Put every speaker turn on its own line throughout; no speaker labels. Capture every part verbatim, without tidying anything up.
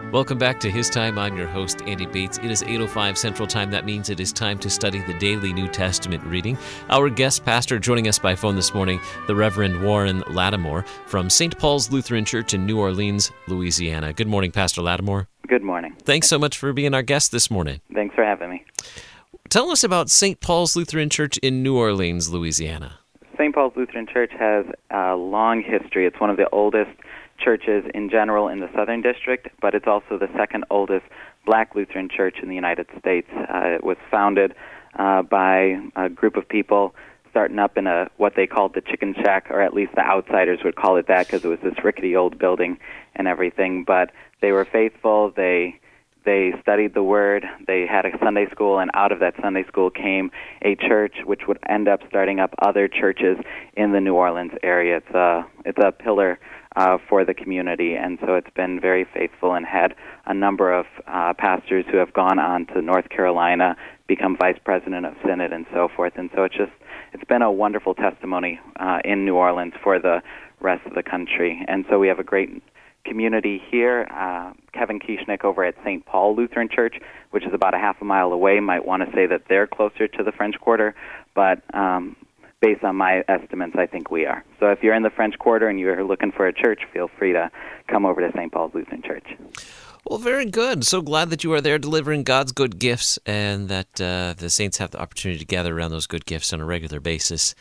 Welcome back to His Time. I'm your host, Andy Bates. It is eight oh five Central Time. That means it is time to study the daily New Testament reading. Our guest pastor joining us by phone this morning, the Reverend Warren Lattimore from Saint Paul's Lutheran Church in New Orleans, Louisiana. Good morning, Pastor Lattimore.
Good morning.
Thanks so much for being our guest this morning.
Thanks for having me.
Tell us about Saint Paul's Lutheran Church in New Orleans, Louisiana.
Saint Paul's Lutheran Church has a long history. It's one of the oldest churches in general in the Southern District, but it's also the second oldest black Lutheran church in the United States. Uh, it was founded uh, by a group of people starting up in a what they called the Chicken Shack, or at least the outsiders would call it that because it was this rickety old building and everything. But they were faithful. They They studied the Word. They had a Sunday school, and out of that Sunday school came a church which would end up starting up other churches in the New Orleans area. It's a, it's a pillar uh, for the community, and so it's been very faithful and had a number of uh, pastors who have gone on to North Carolina, become vice president of synod, and so forth. And so it's just it's been a wonderful testimony uh, in New Orleans for the rest of the country. And so we have a great community here. Uh, Kevin Kieschnick over at Saint Paul Lutheran Church, which is about a half a mile away, might want to say that they're closer to the French Quarter, but um, based on my estimates, I think we are. So if you're in the French Quarter and you're looking for a church, feel free to come over to Saint Paul's Lutheran Church.
Well, very good. So glad that you are there delivering God's good gifts and that uh, the saints have the opportunity to gather around those good gifts on a regular basis.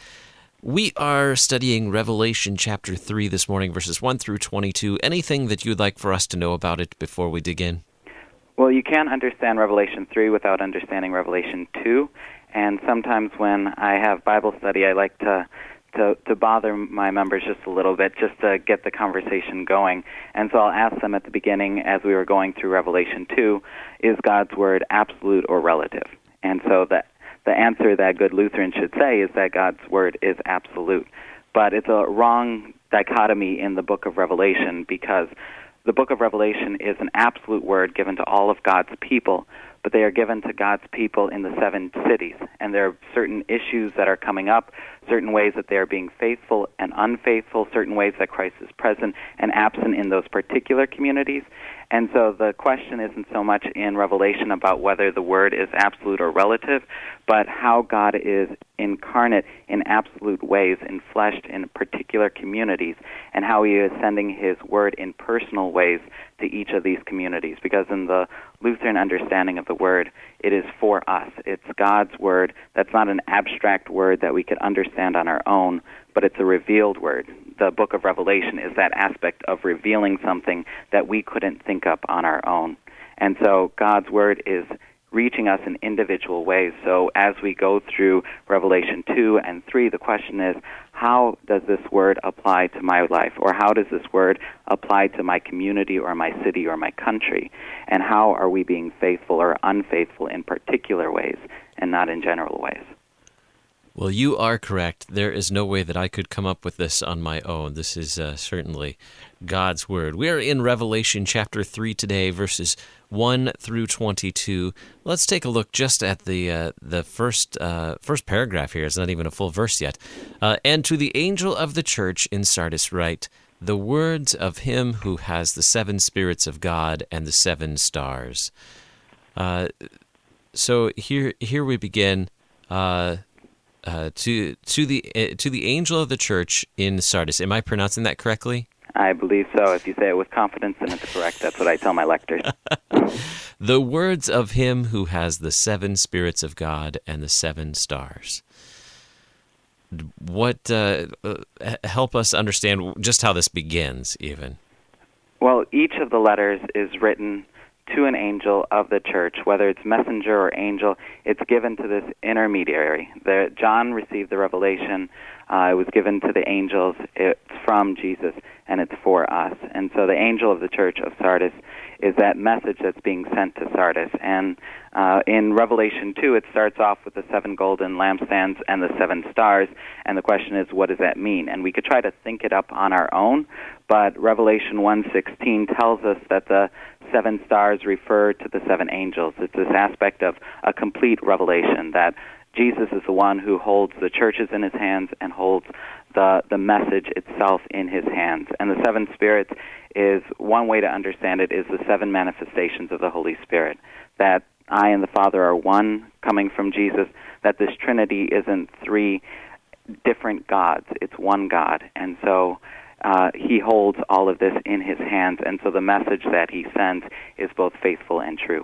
We are studying Revelation chapter three this morning, verses one through twenty-two. Anything that you'd like for us to know about it before we dig in?
Well, you can't understand Revelation three without understanding Revelation two. And sometimes when I have Bible study, I like to, to, to bother my members just a little bit, just to get the conversation going. And so I'll ask them at the beginning, as we were going through Revelation two, is God's Word absolute or relative? And so that the answer that good Lutheran should say is that God's Word is absolute. But it's a wrong dichotomy in the book of Revelation, because the book of Revelation is an absolute word given to all of God's people, but they are given to God's people in the seven cities. And there are certain issues that are coming up, certain ways that they are being faithful and unfaithful, certain ways that Christ is present and absent in those particular communities. And so the question isn't so much in Revelation about whether the word is absolute or relative, but how God is incarnate in absolute ways, enfleshed in particular communities, and how he is sending his word in personal ways to each of these communities. Because in the Lutheran understanding of the word, it is for us. It's God's word. That's not an abstract word that we could understand on our own, but it's a revealed word. The book of Revelation is that aspect of revealing something that we couldn't think up on our own. And so God's word is reaching us in individual ways. So as we go through Revelation two and three, the question is, how does this word apply to my life? Or how does this word apply to my community or my city or my country? And how are we being faithful or unfaithful in particular ways and not in general ways?
Well, you are correct. There is no way that I could come up with this on my own. This is uh, certainly God's Word. We are in Revelation chapter three today, verses one through twenty-two. Let's take a look just at the uh, the first uh, first paragraph here. It's not even a full verse yet. Uh, and to the angel of the church in Sardis write, the words of him who has the seven spirits of God and the seven stars. Uh, so here here we begin. Uh, Uh, to to the uh, to the angel of the church in Sardis. Am I pronouncing that correctly?
I believe so. If you say it with confidence, then it's correct. That's what I tell my lectors.
The words of him who has the seven spirits of God and the seven stars. What uh, help us understand just how this begins, even?
Well, each of the letters is written to an angel of the church, whether it's messenger or angel. It's given to this intermediary. The, John received the revelation. Uh, it was given to the angels. It's from Jesus, and it's for us. And so the angel of the church of Sardis is that message that's being sent to Sardis. And uh, in Revelation two, it starts off with the seven golden lampstands and the seven stars, and the question is, what does that mean? And we could try to think it up on our own, but Revelation one sixteen tells us that the seven stars refer to the seven angels. It's this aspect of a complete revelation, that Jesus is the one who holds the churches in his hands and holds the, the message itself in his hands. And the seven spirits is, one way to understand it, is the seven manifestations of the Holy Spirit. That I and the Father are one, coming from Jesus, that this Trinity isn't three different gods, it's one God. And so uh, he holds all of this in his hands, and so the message that he sends is both faithful and true.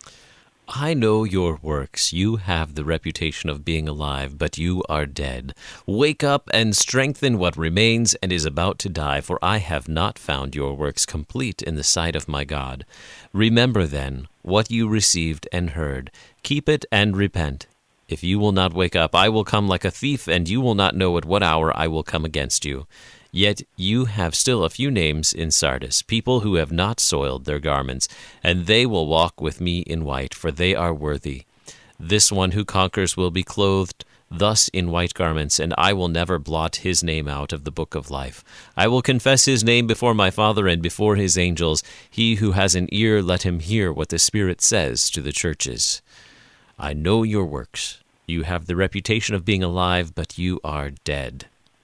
I know your works. You have the reputation of being alive, but you are dead. Wake up and strengthen what remains and is about to die, for I have not found your works complete in the sight of my God. Remember then what you received and heard. Keep it and repent. If you will not wake up, I will come like a thief, and you will not know at what hour I will come against you. Yet you have still a few names in Sardis, people who have not soiled their garments, and they will walk with me in white, for they are worthy. This one who conquers will be clothed thus in white garments, and I will never blot his name out of the book of life. I will confess his name before my Father and before his angels. He who has an ear, let him hear what the Spirit says to the churches. I know your works. You have the reputation of being alive, but you are dead.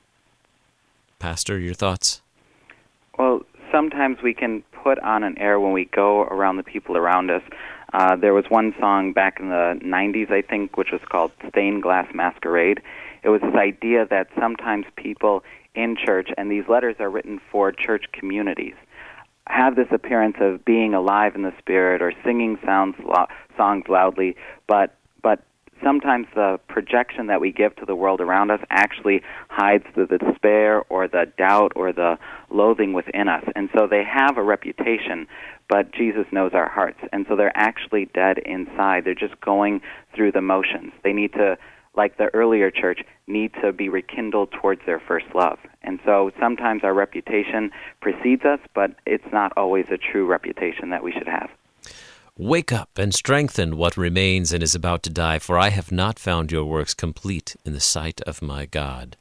Pastor, your thoughts?
Well, sometimes we can put on an air when we go around the people around us. Uh, there was one song back in the nineties, I think, which was called Stained Glass Masquerade. It was this idea that sometimes people in church, and these letters are written for church communities, have this appearance of being alive in the Spirit or singing sounds lo- songs loudly, but but sometimes the projection that we give to the world around us actually hides the, the despair or the doubt or the loathing within us. And so they have a reputation, but Jesus knows our hearts. And so they're actually dead inside. They're just going through the motions. They need to, like the earlier church, need to be rekindled towards their first love. And so sometimes our reputation precedes us, but it's not always a true reputation that we should have.
Wake up and strengthen what remains and is about to die, for I have not found your works complete in the sight of my God.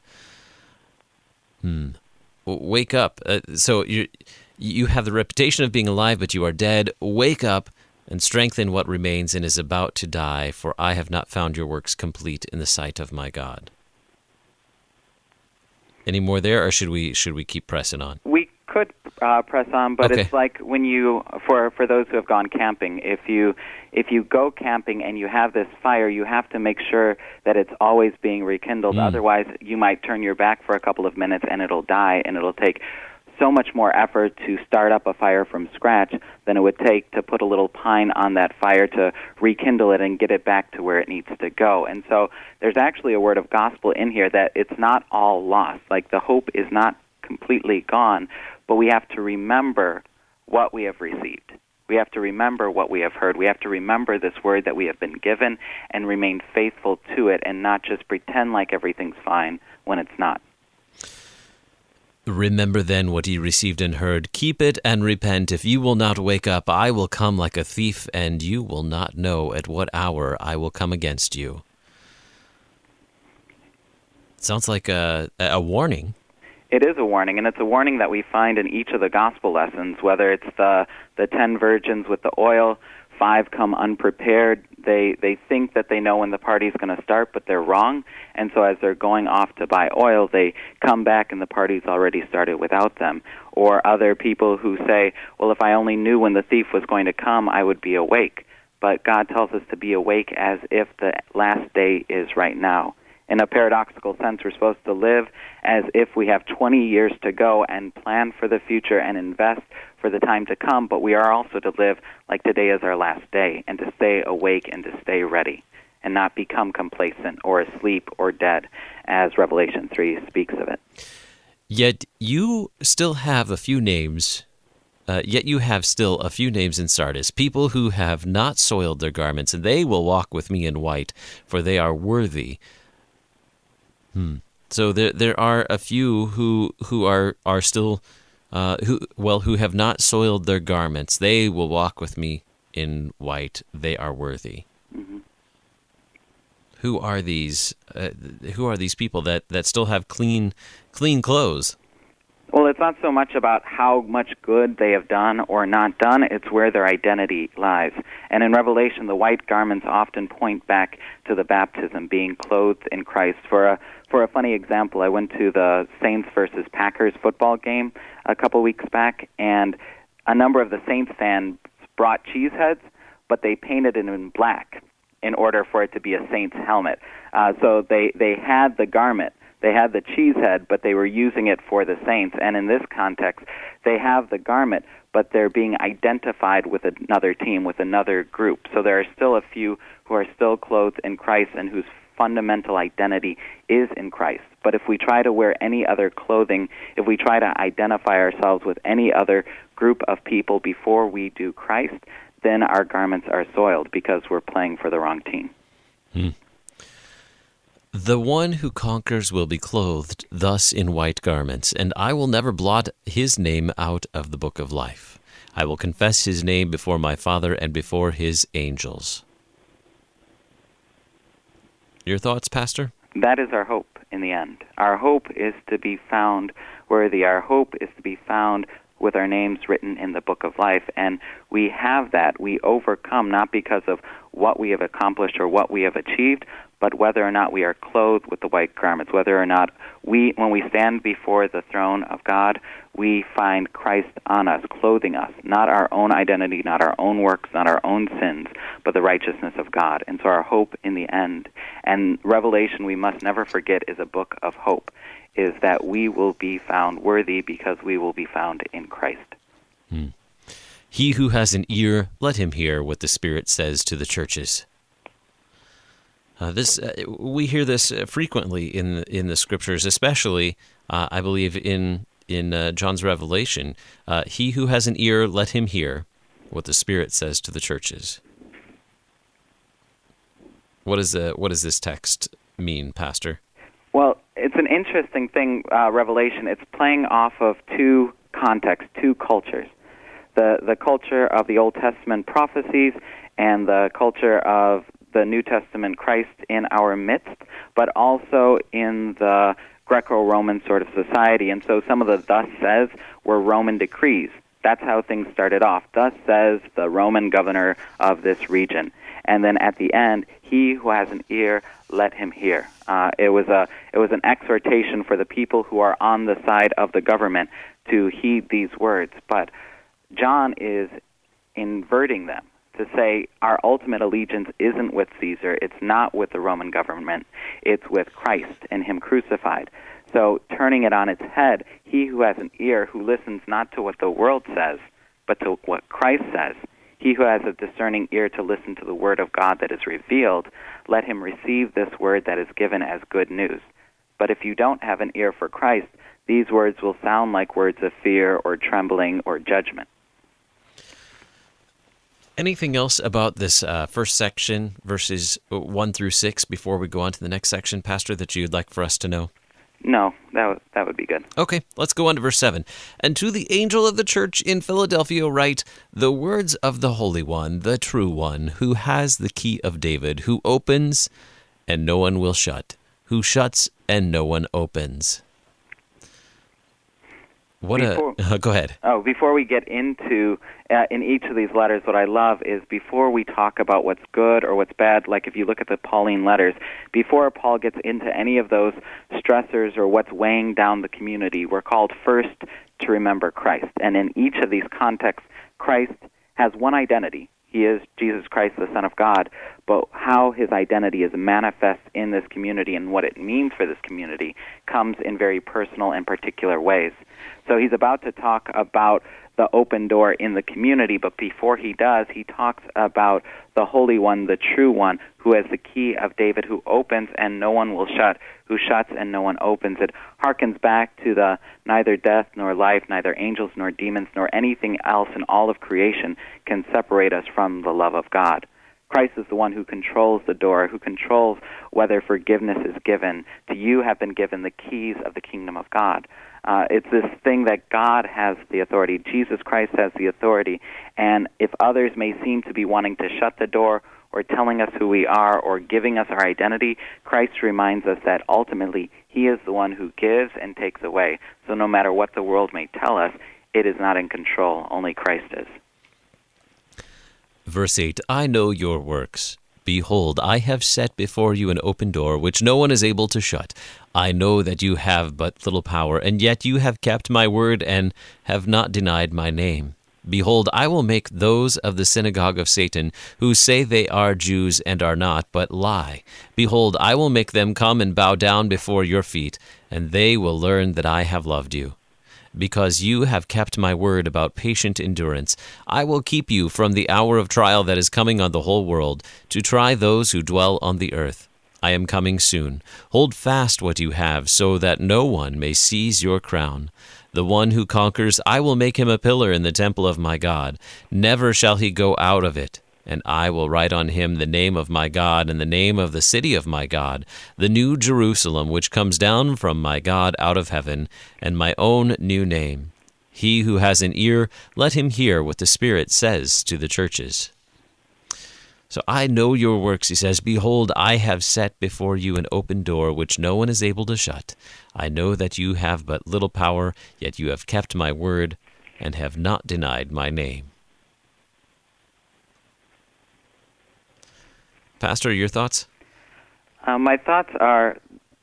Hmm. Wake up. Uh, so you you have the reputation of being alive, but you are dead. Wake up and strengthen what remains and is about to die, for I have not found your works complete in the sight of my God. Any more there, or should we should we keep pressing on?
We could uh, press on, but
Okay.
It's like when you, for for those who have gone camping, if you if you go camping and you have this fire, you have to make sure that it's always being rekindled.
Mm.
Otherwise, you might turn your back for a couple of minutes and it'll die, and it'll take so much more effort to start up a fire from scratch than it would take to put a little pine on that fire to rekindle it and get it back to where it needs to go. And so there's actually a word of gospel in here that it's not all lost. Like the hope is not completely gone, but we have to remember what we have received. We have to remember what we have heard. We have to remember this word that we have been given and remain faithful to it and not just pretend like everything's fine when it's not.
Remember then what ye received and heard. Keep it and repent. If you will not wake up, I will come like a thief, and you will not know at what hour I will come against you. Sounds like a, a warning.
It is a warning, and it's a warning that we find in each of the gospel lessons, whether it's the, the ten virgins with the oil, five come unprepared. They they think that they know when the party's going to start, but they're wrong. And so as they're going off to buy oil, they come back and the party's already started without them. Or other people who say, well, if I only knew when the thief was going to come, I would be awake. But God tells us to be awake as if the last day is right now. In a paradoxical sense, we're supposed to live as if we have twenty years to go and plan for the future and invest for the time to come, but we are also to live like today is our last day and to stay awake and to stay ready and not become complacent or asleep or dead, as Revelation three speaks of it.
Yet you still have a few names, uh, yet you have still a few names in Sardis, people who have not soiled their garments, and they will walk with me in white, for they are worthy. Hmm. So there there are a few who who are are still uh, who well who have not soiled their garments. They will walk with me in white. They are worthy.
Mm-hmm.
Who are these? Uh, who are these people that, that still have clean clean clothes?
Well, it's not so much about how much good they have done or not done, it's where their identity lies. And in Revelation, the white garments often point back to the baptism, being clothed in Christ. For a for a funny example, I went to the Saints versus Packers football game a couple weeks back, and a number of the Saints fans brought cheese heads, but they painted it in black in order for it to be a Saints helmet. Uh, so they, they had the garment. They had the cheese head, but they were using it for the Saints. And in this context, they have the garment, but they're being identified with another team, with another group. So there are still a few who are still clothed in Christ and whose fundamental identity is in Christ. But if we try to wear any other clothing, if we try to identify ourselves with any other group of people before we do Christ, then our garments are soiled because we're playing for the wrong team.
Hmm. The one who conquers will be clothed thus in white garments, and I will never blot his name out of the book of life. I will confess his name before my Father and before his angels. Your thoughts, Pastor?
That is our hope in the end. Our hope is to be found worthy. Our hope is to be found with our names written in the book of life. And we have that. We overcome not because of what we have accomplished or what we have achieved, but whether or not we are clothed with the white garments, whether or not we, when we stand before the throne of God, we find Christ on us, clothing us, not our own identity, not our own works, not our own sins, but the righteousness of God. And so our hope in the end, and Revelation, we must never forget, is a book of hope, is that we will be found worthy because we will be found in Christ.
Hmm. He who has an ear, let him hear what the Spirit says to the churches. Uh, this uh, we hear this uh, frequently in in the Scriptures, especially, uh, I believe, in in uh, John's Revelation. Uh, he who has an ear, let him hear what the Spirit says to the churches. What is the what does this text mean, Pastor?
Well, it's an interesting thing, uh, Revelation. It's playing off of two contexts, two cultures. The the culture of the Old Testament prophecies and the culture of the New Testament Christ in our midst, but also in the Greco-Roman sort of society. And so some of the thus says were Roman decrees. That's how things started off. Thus says the Roman governor of this region. And then at the end, he who has an ear, let him hear. Uh, it was a it was an exhortation for the people who are on the side of the government to heed these words. But John is inverting them to say our ultimate allegiance isn't with Caesar, it's not with the Roman government, it's with Christ and him crucified. So turning it on its head, he who has an ear, who listens not to what the world says, but to what Christ says, he who has a discerning ear to listen to the word of God that is revealed, let him receive this word that is given as good news. But if you don't have an ear for Christ, these words will sound like words of fear or trembling or judgment.
Anything else about this uh, first section, verses one through six, before we go on to the next section, Pastor, that you'd like for us to know?
No, that w- that would be good.
Okay, let's go on to verse seven. And to the angel of the church in Philadelphia write, the words of the Holy One, the true One, who has the key of David, who opens and no one will shut, who shuts and no one opens. What
before,
a... Uh, go ahead.
Oh, before we get into, uh, in each of these letters, what I love is before we talk about what's good or what's bad, like if you look at the Pauline letters, before Paul gets into any of those stressors or what's weighing down the community, we're called first to remember Christ. And in each of these contexts, Christ has one identity. He is Jesus Christ, the Son of God, but how his identity is manifest in this community and what it means for this community comes in very personal and particular ways. So he's about to talk about the open door in the community, but before he does, he talks about the Holy One, the true One, who has the key of David, who opens and no one will shut, who shuts and no one opens. It harkens back to the neither death nor life, neither angels nor demons, nor anything else in all of creation can separate us from the love of God. Christ is the one who controls the door, who controls whether forgiveness is given. To you have been given the keys of the kingdom of God. Uh, it's this thing that God has the authority. Jesus Christ has the authority. And if others may seem to be wanting to shut the door or telling us who we are or giving us our identity. Christ reminds us that ultimately he is the one who gives and takes away. So no matter what the world may tell us, it is not in control. Only Christ is.
Verse eight, I know your works. Behold, I have set before you an open door, which no one is able to shut. I know that you have but little power, and yet you have kept my word and have not denied my name. Behold, I will make those of the synagogue of Satan, who say they are Jews and are not, but lie. Behold, I will make them come and bow down before your feet, and they will learn that I have loved you. Because you have kept my word about patient endurance, I will keep you from the hour of trial that is coming on the whole world, to try those who dwell on the earth. I am coming soon. Hold fast what you have, so that no one may seize your crown. The one who conquers, I will make him a pillar in the temple of my God. Never shall he go out of it. And I will write on him the name of my God and the name of the city of my God, the new Jerusalem, which comes down from my God out of heaven, and my own new name. He who has an ear, let him hear what the Spirit says to the churches. So I know your works, he says. Behold, I have set before you an open door, which no one is able to shut. I know that you have but little power, yet you have kept my word, and have not denied my name. Pastor, your thoughts?
Uh, my thoughts are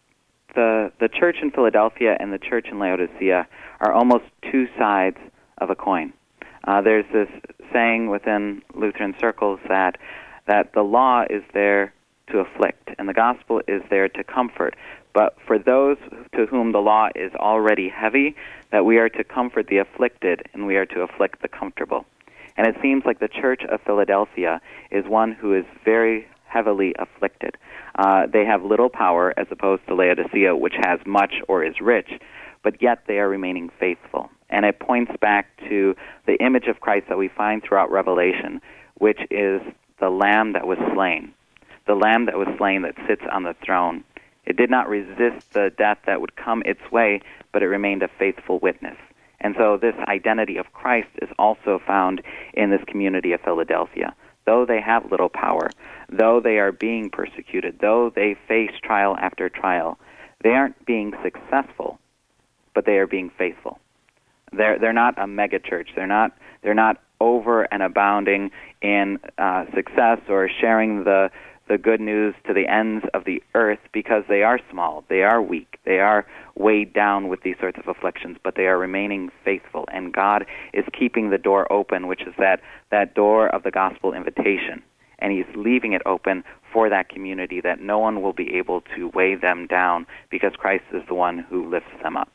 the the church in Philadelphia and the church in Laodicea are almost two sides of a coin. Uh, there's this saying within Lutheran circles that that the law is there to afflict, and the gospel is there to comfort. But for those to whom the law is already heavy, that we are to comfort the afflicted, and we are to afflict the comfortable. And it seems like the church of Philadelphia is one who is very heavily afflicted. Uh, they have little power as opposed to Laodicea, which has much or is rich, but yet they are remaining faithful. And it points back to the image of Christ that we find throughout Revelation, which is the Lamb that was slain, the Lamb that was slain that sits on the throne. It did not resist the death that would come its way, but it remained a faithful witness. And so this identity of Christ is also found in this community of Philadelphia. Though they have little power, though they are being persecuted, though they face trial after trial, they aren't being successful, but they are being faithful. They're they're not a mega church. They're not they're not over and abounding in uh, success or sharing the the good news to the ends of the earth, because they are small, they are weak, they are weighed down with these sorts of afflictions, but they are remaining faithful, and God is keeping the door open, which is that, that door of the gospel invitation, and he's leaving it open for that community, that no one will be able to weigh them down, because Christ is the one who lifts them up.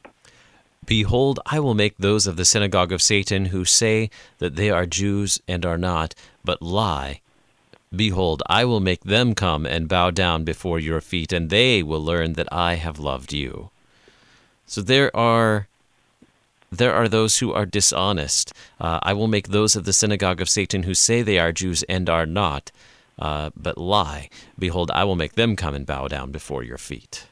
Behold, I will make those of the synagogue of Satan who say that they are Jews and are not, but lie. Behold, I will make them come and bow down before your feet, and they will learn that I have loved you. So there are there are those who are dishonest. Uh, I will make those of the synagogue of Satan who say they are Jews and are not, uh, but lie. Behold, I will make them come and bow down before your feet.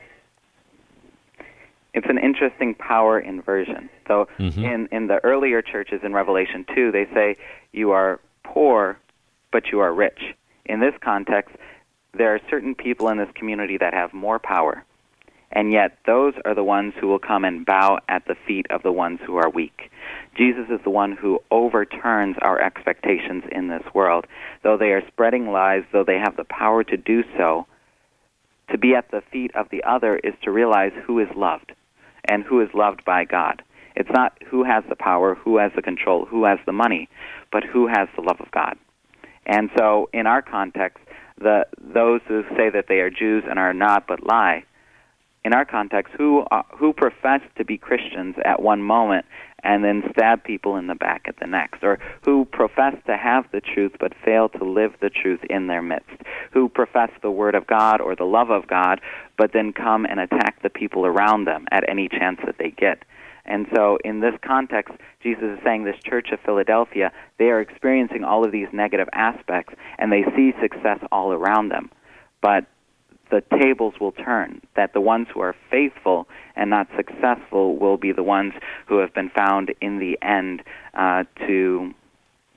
It's an interesting power inversion. So
Mm-hmm.
in, in the earlier churches in Revelation two, they say you are poor, but you are rich. In this context, there are certain people in this community that have more power, and yet those are the ones who will come and bow at the feet of the ones who are weak. Jesus is the one who overturns our expectations in this world. Though they are spreading lies, though they have the power to do so, to be at the feet of the other is to realize who is loved and who is loved by God. It's not who has the power, who has the control, who has the money, but who has the love of God. And so in our context, the those who say that they are Jews and are not but lie, in our context, who uh, who profess to be Christians at one moment and then stab people in the back at the next, or who profess to have the truth but fail to live the truth in their midst, who profess the Word of God or the love of God but then come and attack the people around them at any chance that they get. And so in this context, Jesus is saying this church of Philadelphia, they are experiencing all of these negative aspects, and they see success all around them. But the tables will turn, that the ones who are faithful and not successful will be the ones who have been found in the end uh, to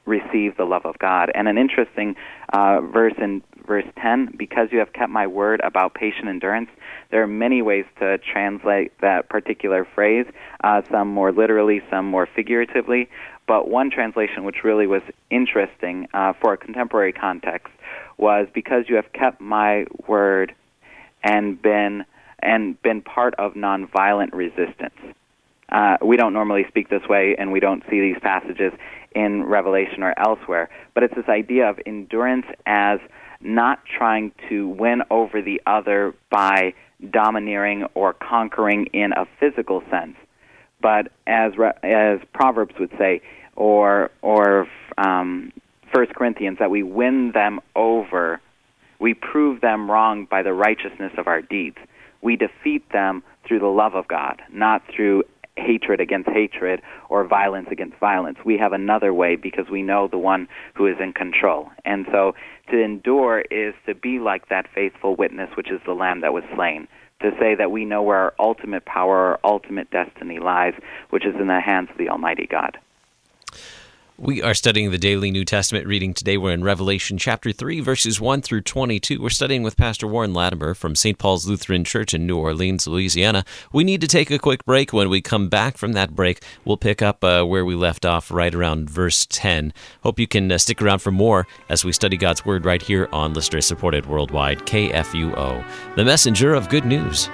receive the love of God. And an interesting uh, verse in verse ten, because you have kept my word about patient endurance, there are many ways to translate that particular phrase, uh, some more literally, some more figuratively. But one translation which really was interesting uh, for a contemporary context was, because you have kept my word and been and been part of nonviolent resistance. Uh, we don't normally speak this way, and we don't see these passages in Revelation or elsewhere, but it's this idea of endurance as not trying to win over the other by domineering or conquering in a physical sense, but as as Proverbs would say, or or um, First Corinthians, that we win them over, we prove them wrong by the righteousness of our deeds. We defeat them through the love of God, not through hatred against hatred or violence against violence. We have another way because we know the one who is in control. And so to endure is to be like that faithful witness, which is the Lamb that was slain, to say that we know where our ultimate power, our ultimate destiny lies, which is in the hands of the Almighty God.
We are studying the daily New Testament reading today. We're in Revelation chapter three, verses one through twenty-two. We're studying with Pastor Warren Latimer from Saint Paul's Lutheran Church in New Orleans, Louisiana. We need to take a quick break. When we come back from that break, we'll pick up uh, where we left off right around verse ten. Hope you can uh, stick around for more as we study God's Word right here on listener-supported worldwide K F U O, the messenger of good news.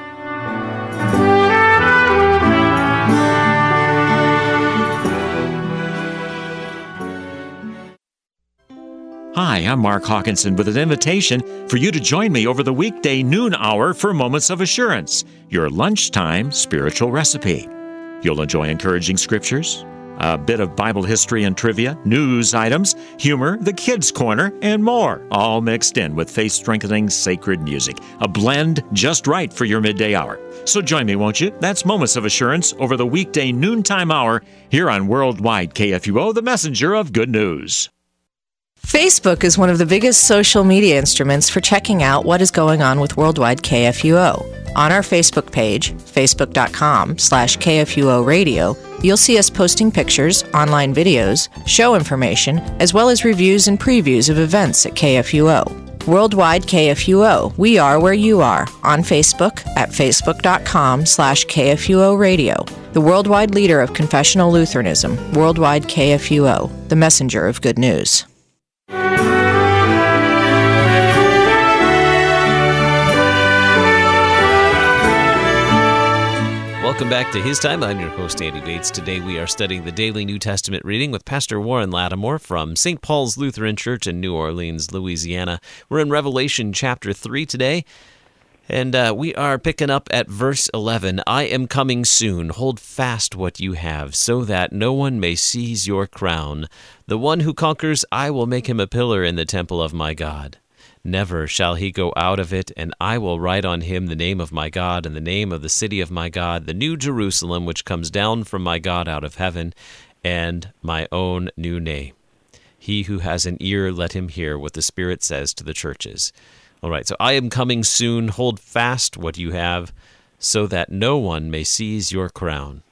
Hi, I'm Mark Hawkinson with an invitation for you to join me over the weekday noon hour for Moments of Assurance, your lunchtime spiritual recipe. You'll enjoy encouraging scriptures, a bit of Bible history and trivia, news items, humor, the Kids' Corner, and more, all mixed in with faith-strengthening sacred music, a blend just right for your midday hour. So join me, won't you? That's Moments of Assurance over the weekday noontime hour here on Worldwide K F U O, the messenger of good news.
Facebook is one of the biggest social media instruments for checking out what is going on with Worldwide K F U O. On our Facebook page, facebook.com slash KFUO radio, you'll see us posting pictures, online videos, show information, as well as reviews and previews of events at K F U O. Worldwide K F U O, we are where you are, on Facebook at facebook.com slash KFUO radio. The worldwide leader of confessional Lutheranism, Worldwide K F U O, the messenger of good news.
Welcome back to His Time. I'm your host, Andy Bates. Today we are studying the daily New Testament reading with Pastor Warren Latimer from Saint Paul's Lutheran Church in New Orleans, Louisiana. We're in Revelation chapter three today, and uh, we are picking up at verse eleven. I am coming soon. Hold fast what you have, so that no one may seize your crown. The one who conquers, I will make him a pillar in the temple of my God. Never shall he go out of it, and I will write on him the name of my God and the name of the city of my God, the new Jerusalem, which comes down from my God out of heaven, and my own new name. He who has an ear, let him hear what the Spirit says to the churches. All right, so I am coming soon. Hold fast what you have, so that no one may seize your crown.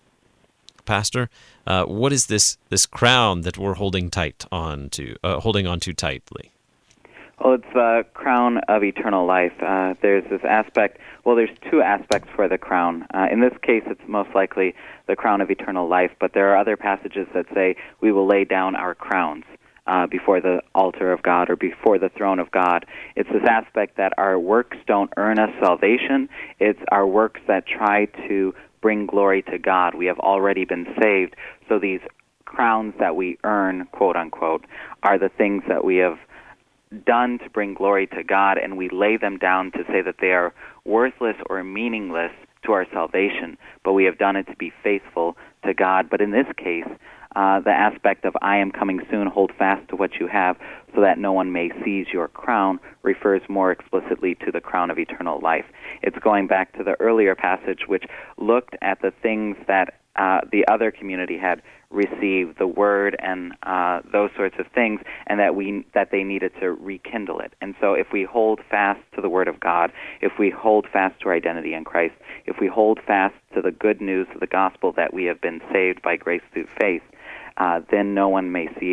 Pastor, uh, what is this this crown that we're holding tight on to, uh, holding on to tightly?
Well, it's the crown of eternal life. Uh, there's this aspect, well, there's two aspects for the crown. Uh, in this case, it's most likely the crown of eternal life, but there are other passages that say we will lay down our crowns uh, before the altar of God or before the throne of God. It's this aspect that our works don't earn us salvation. It's our works that try to bring glory to God. We have already been saved, so these crowns that we earn, quote unquote, are the things that we have done to bring glory to God, and we lay them down to say that they are worthless or meaningless to our salvation, but we have done it to be faithful to God. But in this case, uh, the aspect of I am coming soon, hold fast to what you have, so that no one may seize your crown, refers more explicitly to the crown of eternal life. It's going back to the earlier passage, which looked at the things that uh, the other community had received, the word and uh, those sorts of things, and that we that they needed to rekindle it. And so if we hold fast to the word of God, if we hold fast to our identity in Christ, if we hold fast to the good news of the gospel that we have been saved by grace through faith, uh, then no one may seize,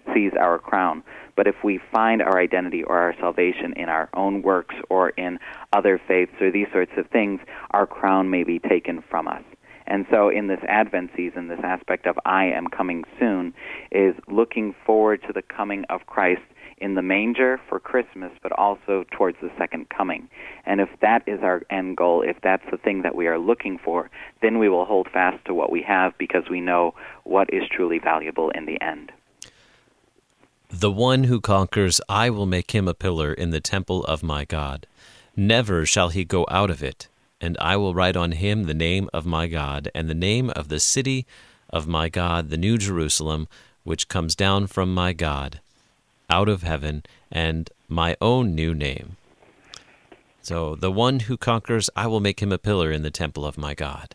sees our crown. But if we find our identity or our salvation in our own works or in other faiths or these sorts of things, our crown may be taken from us. And so in this Advent season, this aspect of I am coming soon is looking forward to the coming of Christ in the manger for Christmas, but also towards the second coming. And if that is our end goal, if that's the thing that we are looking for, then we will hold fast to what we have because we know what is truly valuable in the end.
The one who conquers, I will make him a pillar in the temple of my God. Never shall he go out of it. And I will write on him the name of my God, and the name of the city of my God, the New Jerusalem, which comes down from my God, out of heaven, and my own new name. So the one who conquers, I will make him a pillar in the temple of my God.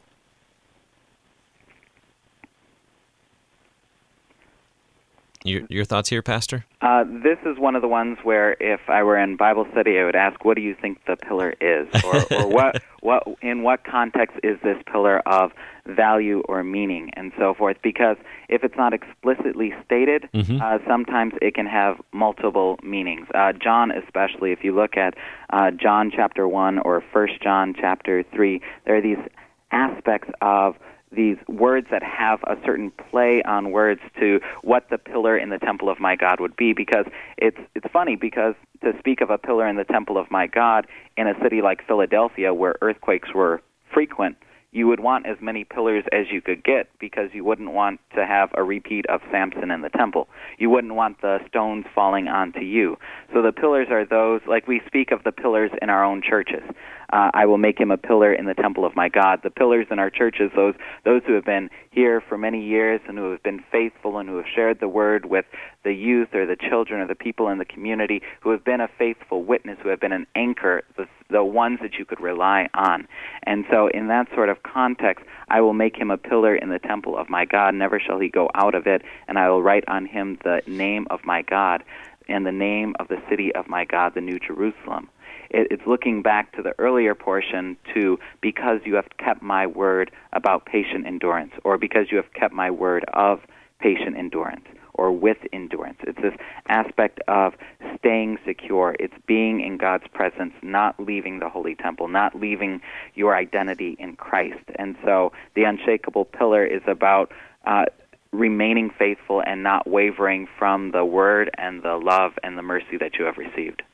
Your, your thoughts here, Pastor?
Uh, this is one of the ones where if I were in Bible study, I would ask, what do you think the pillar is? Or, or what, what, in what context is this pillar of value or meaning and so forth? Because if it's not explicitly stated, mm-hmm. uh, sometimes it can have multiple meanings. Uh, John especially, if you look at uh, John chapter one or First John chapter three, there are these aspects of these words that have a certain play on words to what the pillar in the temple of my God would be, because it's it's funny because to speak of a pillar in the temple of my God in a city like Philadelphia where earthquakes were frequent, you would want as many pillars as you could get because you wouldn't want to have a repeat of Samson in the temple. You wouldn't want the stones falling onto you. So the pillars are those, like we speak of the pillars in our own churches. Uh, I will make him a pillar in the temple of my God. The pillars in our churches, those those who have been here for many years and who have been faithful and who have shared the word with the youth or the children or the people in the community, who have been a faithful witness, who have been an anchor, the, the ones that you could rely on. And so in that sort of context, I will make him a pillar in the temple of my God. Never shall he go out of it, and I will write on him the name of my God and the name of the city of my God, the New Jerusalem. It's looking back to the earlier portion to because you have kept my word about patient endurance, or because you have kept my word of patient endurance, or with endurance. It's this aspect of staying secure. It's being in God's presence, not leaving the holy temple, not leaving your identity in Christ. And so the unshakable pillar is about uh, remaining faithful and not wavering from the word and the love and the mercy that you have received.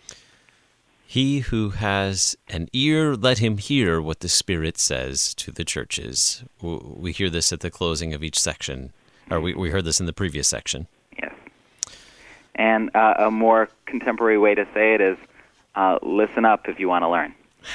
He who has an ear, let him hear what the Spirit says to the churches. We hear this at the closing of each section, or we, we heard this in the previous section.
Yes. And uh, a more contemporary way to say it is, uh, listen up if you want to learn.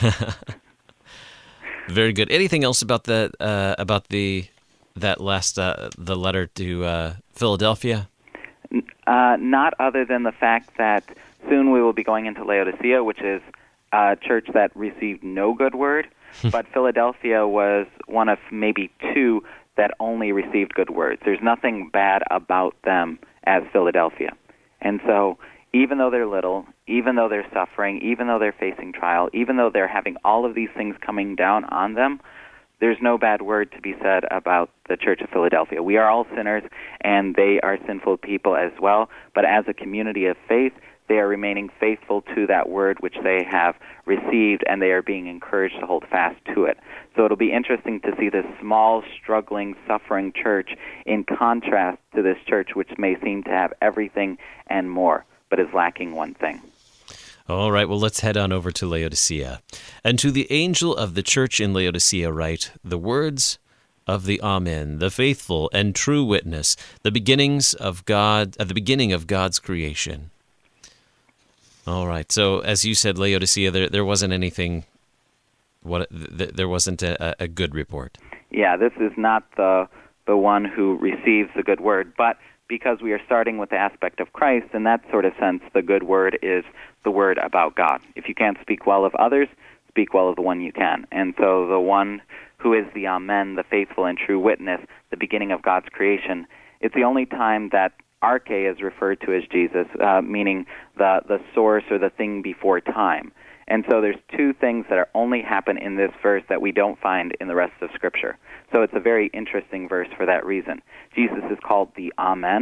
Very good. Anything else about the uh, about the that last uh, the letter to uh, Philadelphia?
Uh, not other than the fact that soon we will be going into Laodicea, which is a church that received no good word, but Philadelphia was one of maybe two that only received good words. There's nothing bad about them as Philadelphia. And so even though they're little, even though they're suffering, even though they're facing trial, even though they're having all of these things coming down on them, there's no bad word to be said about the Church of Philadelphia. We are all sinners, and they are sinful people as well, but as a community of faith, they are remaining faithful to that word which they have received, and they are being encouraged to hold fast to it. So it'll be interesting to see this small, struggling, suffering church in contrast to this church which may seem to have everything and more, but is lacking one thing.
All right, well, let's head on over to Laodicea. And to the angel of the church in Laodicea write, the words of the Amen, the faithful and true witness, the beginnings of God, at the beginning of God's creation. All right. So, as you said, Laodicea, there there wasn't anything. What th- there wasn't a, a good report.
Yeah, this is not the the one who receives the good word, but because we are starting with the aspect of Christ, in that sort of sense, the good word is the word about God. If you can't speak well of others, speak well of the one you can. And so, the one who is the Amen, the faithful and true witness, the beginning of God's creation, it's the only time that Arche is referred to as Jesus, uh, meaning the, the source or the thing before time. And so there's two things that are only happen in this verse that we don't find in the rest of Scripture. So it's a very interesting verse for that reason. Jesus is called the Amen,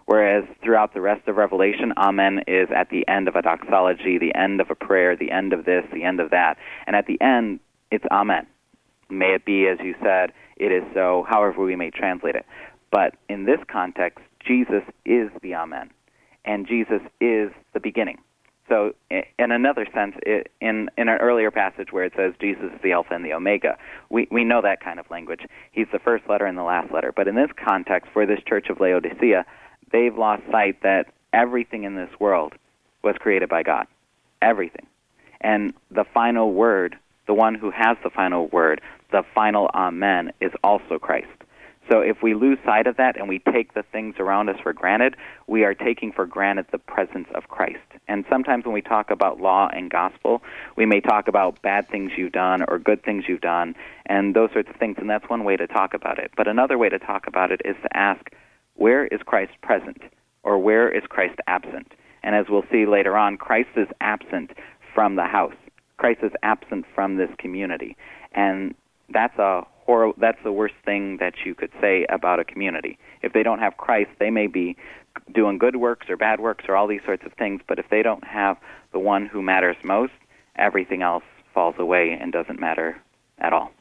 Whereas throughout the rest of Revelation, amen is at the end of a doxology, the end of a prayer, the end of this, the end of that. And at the end, it's amen. May it be as you said, it is so, however we may translate it. But in this context, Jesus is the amen, and Jesus is the beginning. So in another sense, it, in, in an earlier passage where it says Jesus is the Alpha and the Omega, we, we know that kind of language. He's the first letter and the last letter. But in this context, for this church of Laodicea, they've lost sight that everything in this world was created by God. Everything. And the final word, the one who has the final word, the final amen, is also Christ. So if we lose sight of that and we take the things around us for granted, we are taking for granted the presence of Christ. And sometimes when we talk about law and gospel, we may talk about bad things you've done or good things you've done and those sorts of things, and that's one way to talk about it. But another way to talk about it is to ask, where is Christ present or where is Christ absent? And as we'll see later on, Christ is absent from the house. Christ is absent from this community. And that's a horrible, that's the worst thing that you could say about a community. If they don't have Christ, they may be doing good works or bad works or all these sorts of things, but if they don't have the one who matters most, everything else falls away and doesn't matter at all.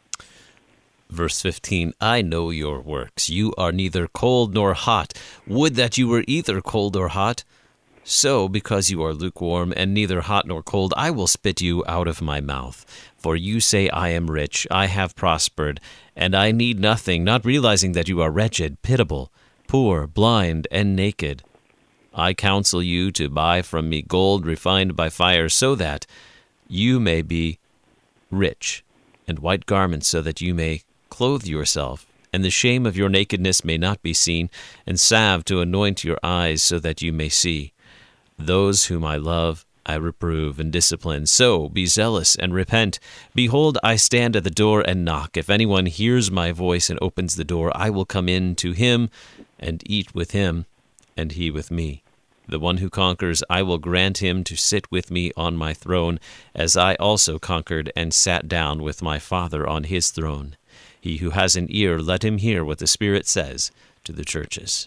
Verse fifteen, I know your works. You are neither cold nor hot. Would that you were either cold or hot. So, because you are lukewarm and neither hot nor cold, I will spit you out of my mouth. For you say, I am rich, I have prospered, and I need nothing, not realizing that you are wretched, pitiable, poor, blind, and naked. I counsel you to buy from me gold refined by fire, so that you may be rich, and white garments, so that you may clothe yourself, and the shame of your nakedness may not be seen, and salve to anoint your eyes, so that you may see. Those whom I love, I reprove and discipline. So be zealous and repent. Behold, I stand at the door and knock. If anyone hears my voice and opens the door, I will come in to him and eat with him, and he with me. The one who conquers, I will grant him to sit with me on my throne, as I also conquered and sat down with my Father on his throne. He who has an ear, let him hear what the Spirit says to the churches.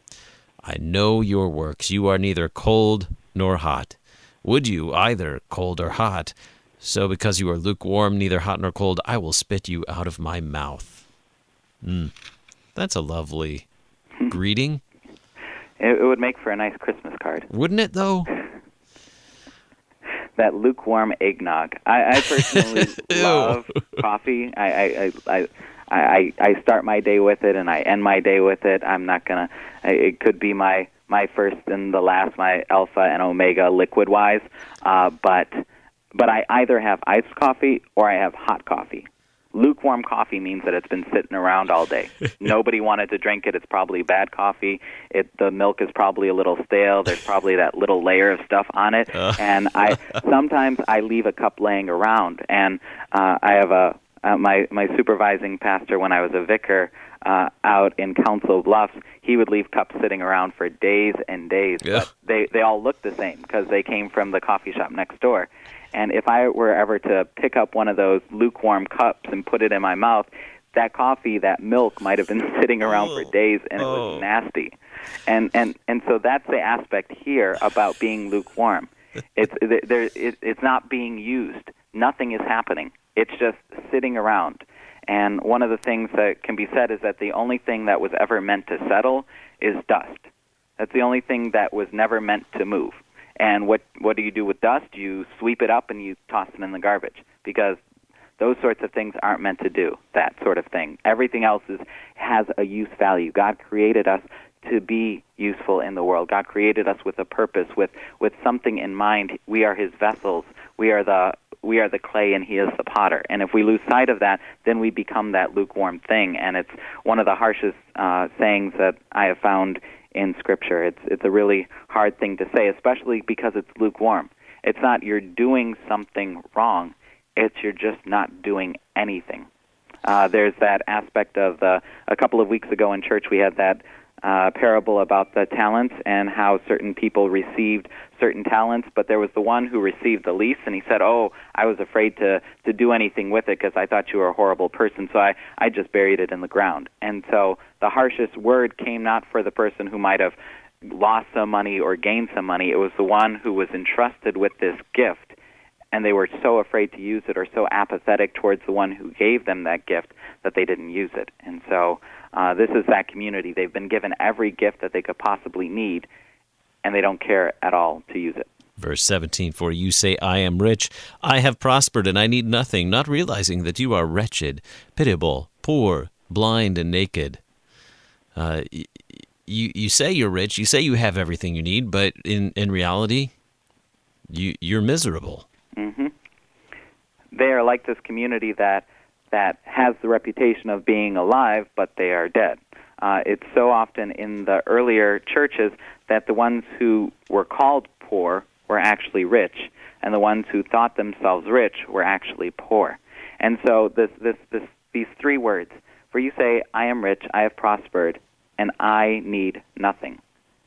I know your works. You are neither cold nor hot. Would you either cold or hot? So because you are lukewarm, neither hot nor cold, I will spit you out of my mouth. Mm. That's a lovely greeting.
It, it would make for a nice Christmas card.
Wouldn't it, though?
That lukewarm eggnog. I, I personally love coffee. I, I, I, I, I start my day with it, and I end my day with it. I'm not gonna. It could be my my first and the last, my alpha and omega liquid-wise. Uh, but but I either have iced coffee or I have hot coffee. Lukewarm coffee means that it's been sitting around all day. Nobody wanted to drink it. It's probably bad coffee. It the milk is probably a little stale. There's probably that little layer of stuff on it. Uh. And I sometimes I leave a cup laying around. And uh, I have a uh, my my supervising pastor when I was a vicar uh, out in Council Bluffs. He would leave cups sitting around for days and days.
Yeah.
But they they all looked the same because they came from the coffee shop next door. And if I were ever to pick up one of those lukewarm cups and put it in my mouth, that coffee, that milk might have been sitting around oh. for days, and it
oh.
was nasty. And and and so that's the aspect here about being lukewarm. It's there. It, it's not being used. Nothing is happening. It's just sitting around. And one of the things that can be said is that the only thing that was ever meant to settle is dust. That's the only thing that was never meant to move. And what what do you do with dust? You sweep it up and you toss it in the garbage, because those sorts of things aren't meant to do that sort of thing. Everything else is, has a use value. God created us to be useful in the world. God created us with a purpose, with, with something in mind. We are his vessels. We are the we are the clay and he is the potter. And if we lose sight of that, then we become that lukewarm thing. And it's one of the harshest uh, sayings that I have found in Scripture. It's it's a really hard thing to say, especially because it's lukewarm. It's not you're doing something wrong. It's you're just not doing anything. Uh, there's that aspect of the, a couple of weeks ago in church we had that uh, parable about the talents and how certain people received certain talents, but there was the one who received the least, and he said, oh, I was afraid to, to do anything with it because I thought you were a horrible person, so I, I just buried it in the ground. And so the harshest word came not for the person who might have lost some money or gained some money. It was the one who was entrusted with this gift, and they were so afraid to use it or so apathetic towards the one who gave them that gift that they didn't use it. And so uh, this is that community. They've been given every gift that they could possibly need, and they don't care at all to use it.
Verse seventeen, for you say, I am rich, I have prospered, and I need nothing, not realizing that you are wretched, pitiable, poor, blind, and naked. Uh, you you say you're rich, you say you have everything you need, but in, in reality, you, you're miserable.
Mm-hmm. They are like this community that that has the reputation of being alive, but they are dead. Uh, it's so often in the earlier churches that the ones who were called poor were actually rich, and the ones who thought themselves rich were actually poor. And so this, this, this, these three words, for you say, I am rich, I have prospered, and I need nothing.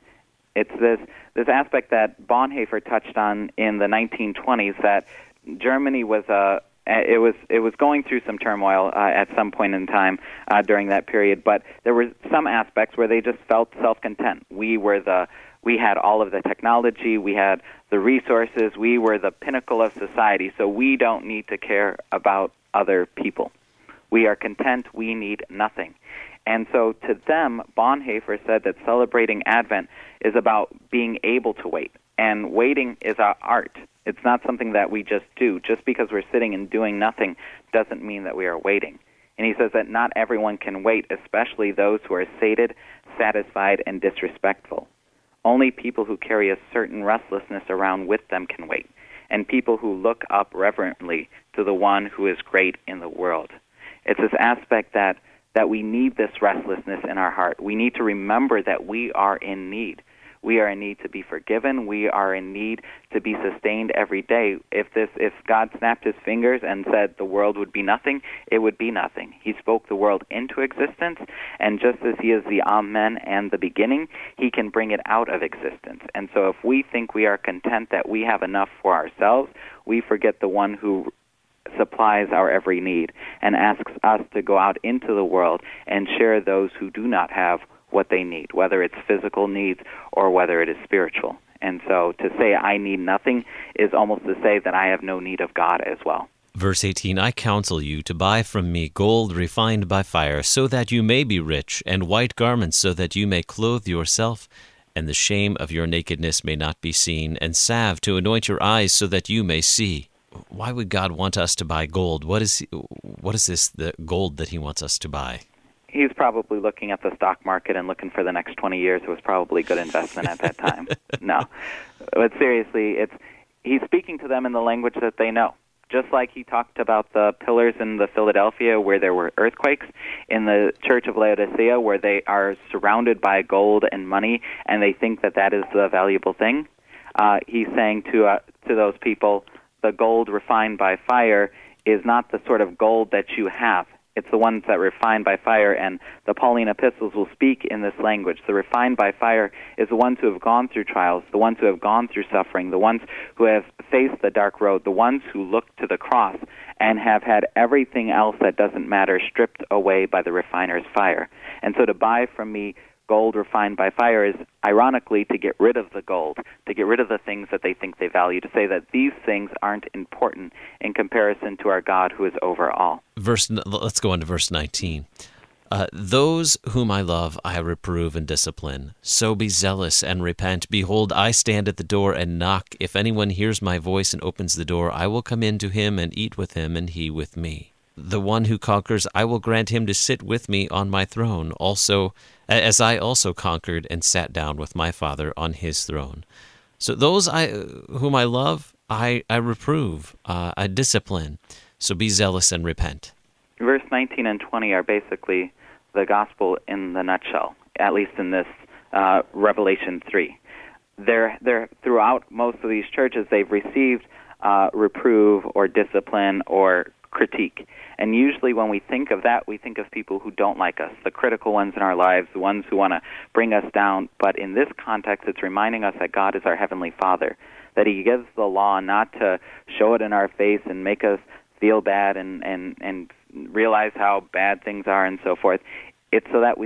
It's this this aspect that Bonhoeffer touched on in the nineteen twenties, that Germany was a it was it was going through some turmoil uh, at some point in time uh, during that period, but there were some aspects where they just felt self-content. We were the we had all of the technology, we had the resources, we were the pinnacle of society, so we don't need to care about other people. We are content, we need nothing. And so to them, Bonhoeffer said that celebrating Advent is about being able to wait. And waiting is our art. It's not something that we just do. Just because we're sitting and doing nothing doesn't mean that we are waiting. And he says that not everyone can wait, especially those who are sated, satisfied, and disrespectful. Only people who carry a certain restlessness around with them can wait, and people who look up reverently to the one who is great in the world. It's this aspect that that we need this restlessness in our heart. We need to remember that we are in need. We are in need to be forgiven. We are in need to be sustained every day. If this, if God snapped his fingers and said the world would be nothing, it would be nothing. He spoke the world into existence, and just as he is the Amen and the beginning, he can bring it out of existence. And so if we think we are content that we have enough for ourselves, we forget the one who supplies our every need and asks us to go out into the world and share those who do not have what they need, whether it's physical needs or whether it is spiritual. And so to say I need nothing is almost to say that I have no need of God as well.
Verse eighteen, I counsel you to buy from me gold refined by fire, so that you may be rich, and white garments, so that you may clothe yourself, and the shame of your nakedness may not be seen, and salve to anoint your eyes, so that you may see. Why would God want us to buy gold? What is what is this, the gold that he wants us to buy?
He's probably looking at the stock market and looking for the next twenty years. It was probably a good investment at that time. No. But seriously, it's he's speaking to them in the language that they know. Just like he talked about the pillars in the Philadelphia where there were earthquakes, in the Church of Laodicea where they are surrounded by gold and money and they think that that is the valuable thing. Uh, he's saying to uh, to those people, the gold refined by fire is not the sort of gold that you have. It's the ones that refined by fire, and the Pauline epistles will speak in this language. The refined by fire is the ones who have gone through trials, the ones who have gone through suffering, the ones who have faced the dark road, the ones who look to the cross and have had everything else that doesn't matter stripped away by the refiner's fire. And so to buy from me gold refined by fire is, ironically, to get rid of the gold, to get rid of the things that they think they value, to say that these things aren't important in comparison to our God who is over all.
Verse, let's go on to verse nineteen. Uh, Those whom I love I reprove and discipline. So be zealous and repent. Behold, I stand at the door and knock. If anyone hears my voice and opens the door, I will come in to him and eat with him, and he with me. The one who conquers, I will grant him to sit with me on my throne, also as I also conquered and sat down with my Father on his throne. So those I whom I love, I, I reprove, uh, I discipline. So be zealous and repent.
Verse nineteen and twenty are basically the gospel in the nutshell, at least in this uh, Revelation three. They're, they're, throughout most of these churches, they've received uh, reprove or discipline or critique. And usually when we think of that, we think of people who don't like us, the critical ones in our lives, the ones who want to bring us down. But in this context, it's reminding us that God is our Heavenly Father, that he gives the law not to show it in our face and make us feel bad and, and, and realize how bad things are and so forth. It's so that we would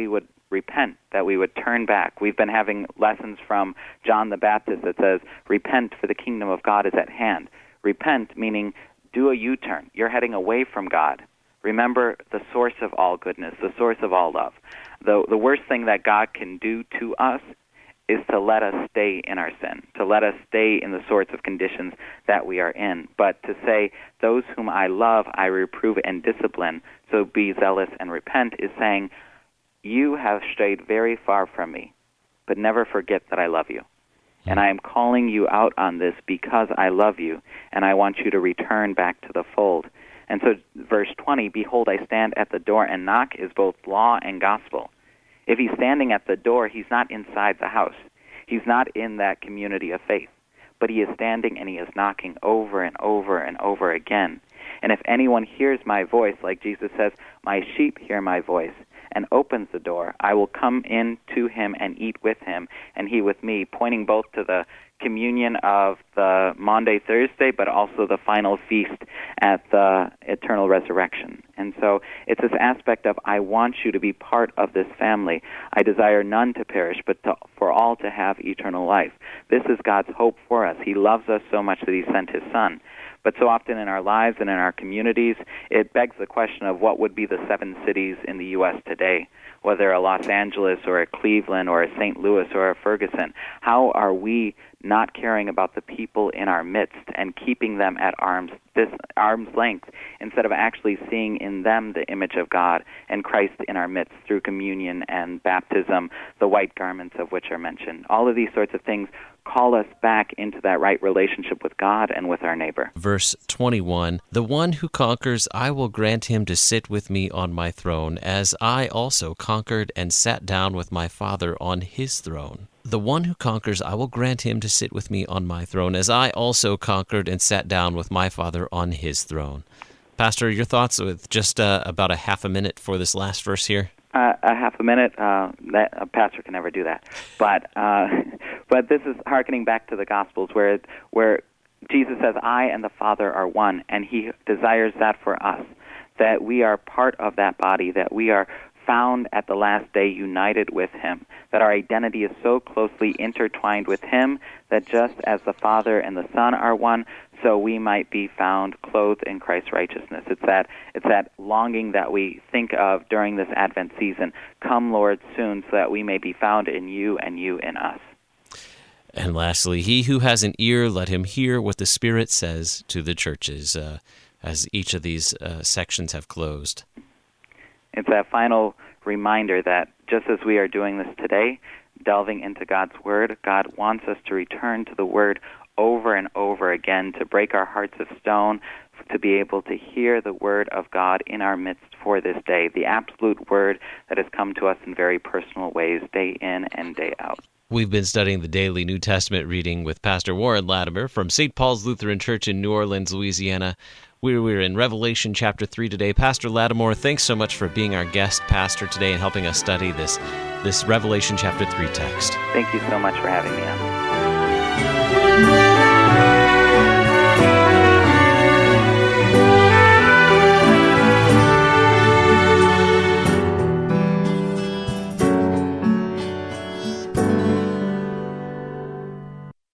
repent, that we would turn back. We've been having lessons from John the Baptist that says, repent, for the kingdom of God is at hand. Repent, meaning do a U-turn. You're heading away from God. Remember the source of all goodness, the source of all love. The, the worst thing that God can do to us is to let us stay in our sin, to let us stay in the sorts of conditions that we are in. But to say, those whom I love, I reprove and discipline, so be zealous and repent, is saying, you have strayed very far from me, but never forget that I love you. And I am calling you out on this because I love you, and I want you to return back to the fold. And so verse twenty, behold, I stand at the door and knock, is both law and gospel. If he's standing at the door, he's not inside the house. He's not in that community of faith. But he is standing and he is knocking over and over and over again. And if anyone hears my voice, like Jesus says, my sheep hear my voice, and opens the door, I will come in to him and eat with him, and he with me, pointing both to the communion of the Maundy Thursday, but also the final feast at the eternal resurrection. And so it's this aspect of, I want you to be part of this family. I desire none to perish, but to, for all to have eternal life. This is God's hope for us. He loves us so much that he sent his Son. But so often in our lives and in our communities, it begs the question of what would be the seven cities in the U S today, whether a Los Angeles or a Cleveland or a Saint Louis or a Ferguson. How are we not caring about the people in our midst and keeping them at arm's this arm's length instead of actually seeing in them the image of God and Christ in our midst through communion and baptism, the white garments of which are mentioned? All of these sorts of things call us back into that right relationship with God and with our neighbor.
Verse twenty-one, the one who conquers, I will grant him to sit with me on my throne, as I also conquered and sat down with my Father on his throne. The one who conquers, I will grant him to sit with me on my throne, as I also conquered and sat down with my Father on his throne. Pastor, your thoughts with just uh, about a half a minute for this last verse here?
Uh, a half a minute, uh, that, a pastor can never do that. But uh, but this is hearkening back to the Gospels where where Jesus says, I and the Father are one, and he desires that for us, that we are part of that body, that we are found at the last day united with him, that our identity is so closely intertwined with him that just as the Father and the Son are one, so we might be found clothed in Christ's righteousness. It's that it's that longing that we think of during this Advent season. Come, Lord, soon, so that we may be found in you and you in us.
And lastly, he who has an ear, let him hear what the Spirit says to the churches, uh, as each of these uh, sections have closed.
It's that final reminder that just as we are doing this today, delving into God's Word, God wants us to return to the Word over and over again, to break our hearts of stone, to be able to hear the Word of God in our midst for this day, the absolute Word that has come to us in very personal ways, day in and day out.
We've been studying the daily New Testament reading with Pastor Warren Latimer from Saint Paul's Lutheran Church in New Orleans, Louisiana. We're, we're in Revelation chapter three today. Pastor Lattimore, thanks so much for being our guest pastor today and helping us study this, this Revelation chapter three text.
Thank you so much for having me on.